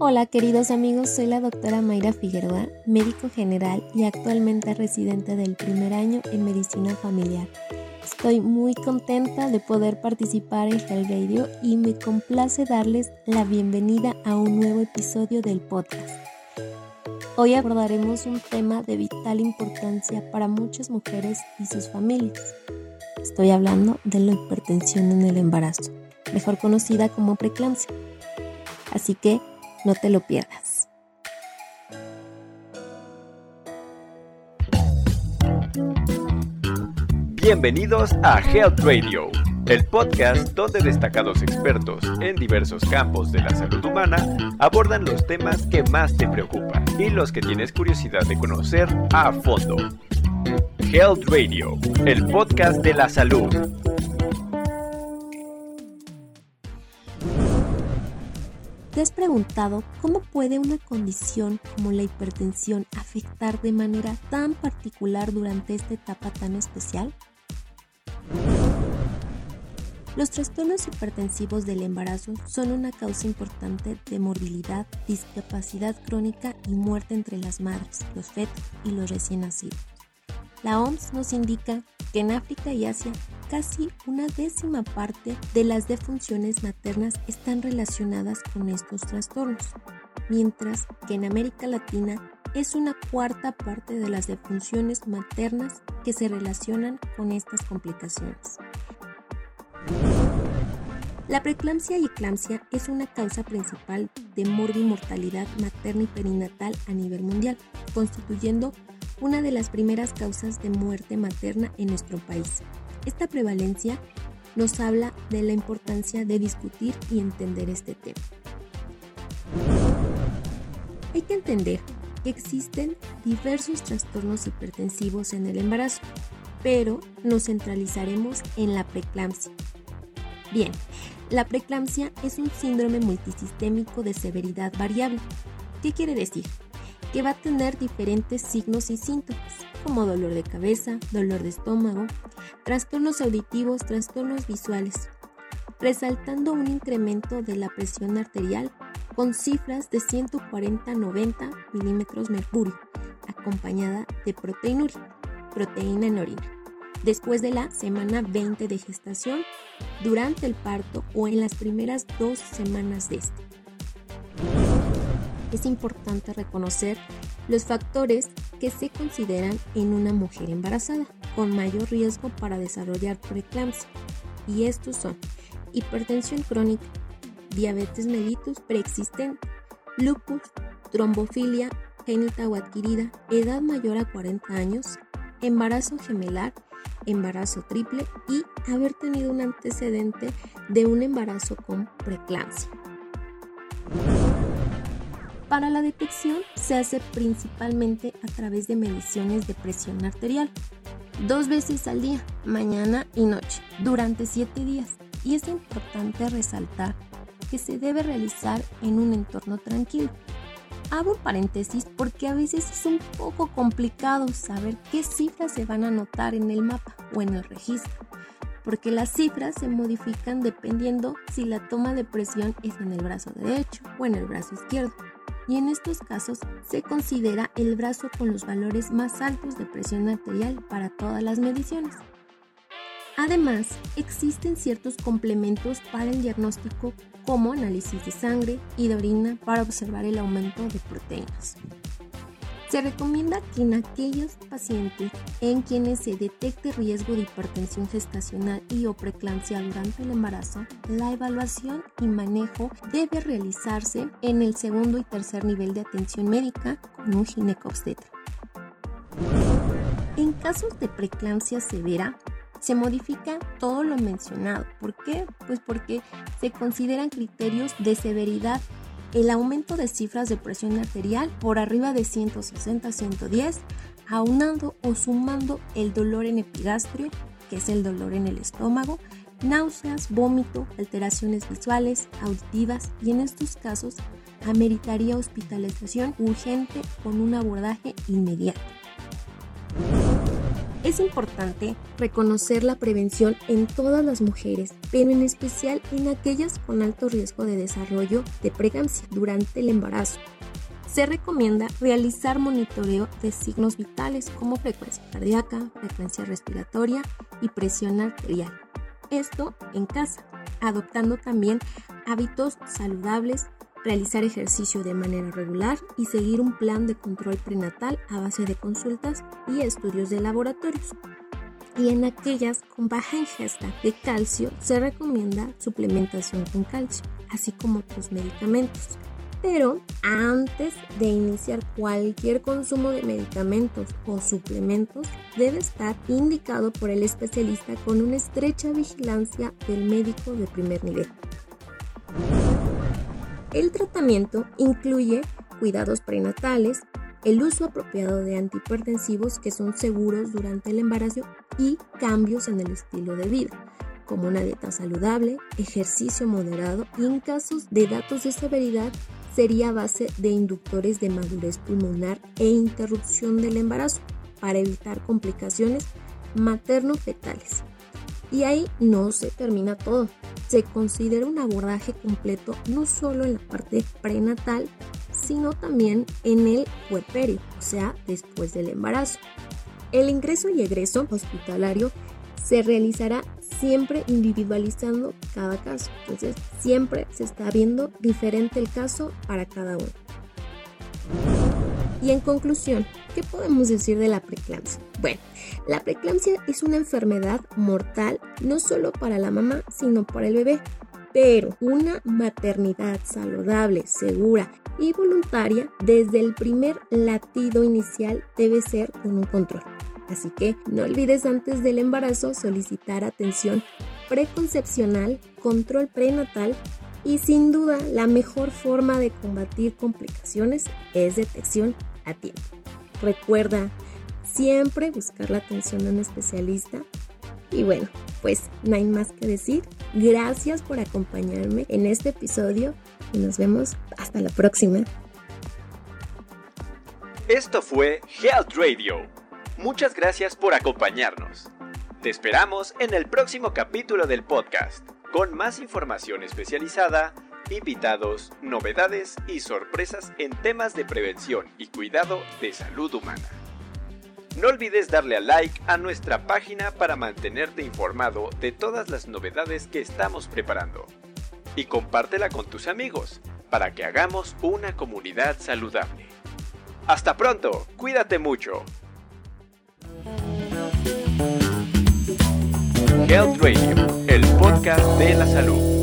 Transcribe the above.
Hola queridos amigos, soy la doctora Mayra Figueroa, médico general y actualmente residente del primer año en medicina familiar. Estoy muy contenta de poder participar en Health Radio y me complace darles la bienvenida a un nuevo episodio del podcast. Hoy abordaremos un tema de vital importancia para muchas mujeres y sus familias. Estoy hablando de la hipertensión en el embarazo, mejor conocida como preeclampsia. Así que no te lo pierdas. Bienvenidos a Health Radio, el podcast donde destacados expertos en diversos campos de la salud humana abordan los temas que más te preocupan y los que tienes curiosidad de conocer a fondo. Health Radio, el podcast de la salud. ¿Te has preguntado cómo puede una condición como la hipertensión afectar de manera tan particular durante esta etapa tan especial? Los trastornos hipertensivos del embarazo son una causa importante de morbilidad, discapacidad crónica y muerte entre las madres, los fetos y los recién nacidos. La OMS nos indica que en África y Asia casi 1/10 parte de las defunciones maternas están relacionadas con estos trastornos, mientras que en América Latina es 1/4 parte de las defunciones maternas que se relacionan con estas complicaciones. La preeclampsia y eclampsia es una causa principal de morbimortalidad materna y perinatal a nivel mundial, constituyendo una de las primeras causas de muerte materna en nuestro país. Esta prevalencia nos habla de la importancia de discutir y entender este tema. Hay que entender que existen diversos trastornos hipertensivos en el embarazo, pero nos centralizaremos en la preeclampsia. Bien, la preeclampsia es un síndrome multisistémico de severidad variable. ¿Qué quiere decir? Que va a tener diferentes signos y síntomas, como dolor de cabeza, dolor de estómago, trastornos auditivos, trastornos visuales, resaltando un incremento de la presión arterial con cifras de 140-90 milímetros mercurio, acompañada de proteinuria, proteína en orina, después de la semana 20 de gestación, durante el parto o en las primeras 2 semanas de este. Es importante reconocer los factores que se consideran en una mujer embarazada con mayor riesgo para desarrollar preeclampsia, y estos son hipertensión crónica, diabetes mellitus preexistente, lupus, trombofilia congénita o adquirida, edad mayor a 40 años, embarazo gemelar, embarazo triple y haber tenido un antecedente de un embarazo con preeclampsia. Para la detección se hace principalmente a través de mediciones de presión arterial, 2 veces al día, mañana y noche, durante 7 días. Y es importante resaltar que se debe realizar en un entorno tranquilo. Abro paréntesis porque a veces es un poco complicado saber qué cifras se van a anotar en el mapa o en el registro, porque las cifras se modifican dependiendo si la toma de presión es en el brazo derecho o en el brazo izquierdo. Y en estos casos se considera el brazo con los valores más altos de presión arterial para todas las mediciones. Además, existen ciertos complementos para el diagnóstico como análisis de sangre y de orina para observar el aumento de proteínas. Se recomienda que en aquellos pacientes en quienes se detecte riesgo de hipertensión gestacional y o preeclampsia durante el embarazo, la evaluación y manejo debe realizarse en el 2º y 3er nivel de atención médica con un ginecobstetra. En casos de preeclampsia severa, se modifica todo lo mencionado. ¿Por qué? Pues porque se consideran criterios de severidad el aumento de cifras de presión arterial por arriba de 160-110, aunando o sumando el dolor en epigastrio, que es el dolor en el estómago, náuseas, vómito, alteraciones visuales, auditivas, y en estos casos ameritaría hospitalización urgente con un abordaje inmediato. Es importante reconocer la prevención en todas las mujeres, pero en especial en aquellas con alto riesgo de desarrollo de preeclampsia durante el embarazo. Se recomienda realizar monitoreo de signos vitales como frecuencia cardíaca, frecuencia respiratoria y presión arterial. Esto en casa, adoptando también hábitos saludables, realizar ejercicio de manera regular y seguir un plan de control prenatal a base de consultas y estudios de laboratorios. Y en aquellas con baja ingesta de calcio se recomienda suplementación con calcio, así como otros medicamentos. Pero antes de iniciar cualquier consumo de medicamentos o suplementos, debe estar indicado por el especialista con una estrecha vigilancia del médico de primer nivel. El tratamiento incluye cuidados prenatales, el uso apropiado de antihipertensivos que son seguros durante el embarazo y cambios en el estilo de vida, como una dieta saludable, ejercicio moderado y en casos de datos de severidad sería a base de inductores de madurez pulmonar e interrupción del embarazo para evitar complicaciones materno-fetales. Y ahí no se termina todo. Se considera un abordaje completo no solo en la parte prenatal, sino también en el puerperio, o sea, después del embarazo. El ingreso y egreso hospitalario se realizará siempre individualizando cada caso. Entonces, siempre se está viendo diferente el caso para cada uno. Y en conclusión, ¿qué podemos decir de la preeclampsia? Bueno, la preeclampsia es una enfermedad mortal no solo para la mamá, sino para el bebé. Pero una maternidad saludable, segura y voluntaria desde el primer latido inicial debe ser con un control. Así que no olvides antes del embarazo solicitar atención preconcepcional, control prenatal y sin duda la mejor forma de combatir complicaciones es detección a tiempo. Recuerda siempre buscar la atención de un especialista. Y bueno, pues no hay más que decir. Gracias por acompañarme en este episodio y nos vemos hasta la próxima. Esto fue Health Radio. Muchas gracias por acompañarnos. Te esperamos en el próximo capítulo del podcast, con más información especializada, invitados, novedades y sorpresas en temas de prevención y cuidado de salud humana. No olvides darle a like a nuestra página para mantenerte informado de todas las novedades que estamos preparando. Y compártela con tus amigos para que hagamos una comunidad saludable. ¡Hasta pronto! ¡Cuídate mucho! Health Radio, el podcast de la salud.